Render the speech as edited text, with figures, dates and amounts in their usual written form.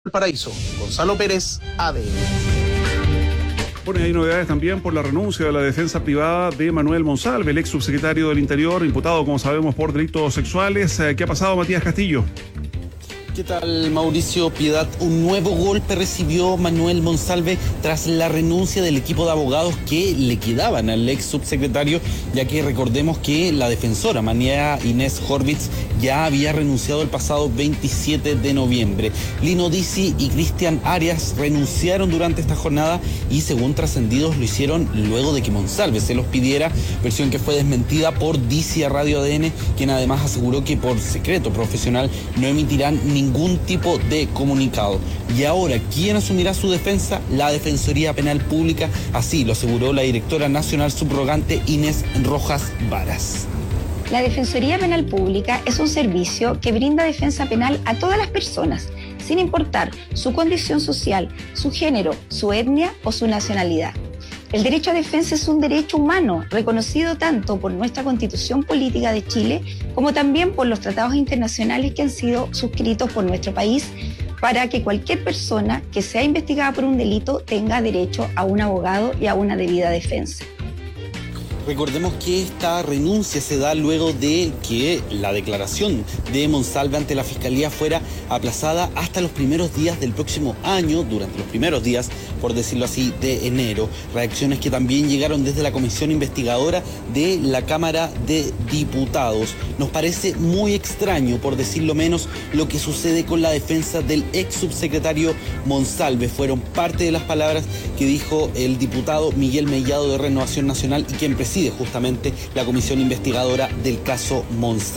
Paraíso, Gonzalo Pérez, ADN. Bueno, hay novedades también por la renuncia de la defensa privada de Manuel Monsalve, el ex subsecretario del Interior, imputado, como sabemos, por delitos sexuales. ¿Qué ha pasado, Matías Castillo? ¿Qué tal, Mauricio Piedad? Un nuevo golpe recibió Manuel Monsalve tras la renuncia del equipo de abogados que le quedaban al ex subsecretario, ya que recordemos que la defensora María Inés Horvitz ya había renunciado el pasado 27 de noviembre. Lino Dizzi y Cristian Arias renunciaron durante esta jornada y, según trascendidos, lo hicieron luego de que Monsalve se los pidiera, versión que fue desmentida por Dizzi a Radio ADN, quien además aseguró que por secreto profesional no emitirán ningún tipo de comunicado. Y ahora, ¿quién asumirá su defensa? La Defensoría Penal Pública, así lo aseguró la directora nacional subrogante Inés Rojas Varas. La Defensoría Penal Pública es un servicio que brinda defensa penal a todas las personas, sin importar su condición social, su género, su etnia o su nacionalidad. El derecho a defensa es un derecho humano reconocido tanto por nuestra Constitución Política de Chile como también por los tratados internacionales que han sido suscritos por nuestro país para que cualquier persona que sea investigada por un delito tenga derecho a un abogado y a una debida defensa. Recordemos que esta renuncia se da luego de que la declaración de Monsalve ante la Fiscalía fuera aplazada hasta los primeros días del próximo año, durante los primeros días, por decirlo así, de enero. Reacciones que también llegaron desde la Comisión Investigadora de la Cámara de Diputados. Nos parece muy extraño, por decirlo menos, lo que sucede con la defensa del ex subsecretario Monsalve. Fueron parte de las palabras que dijo el diputado Miguel Mellado de Renovación Nacional y quien preside justamente la comisión investigadora del caso Monsalve.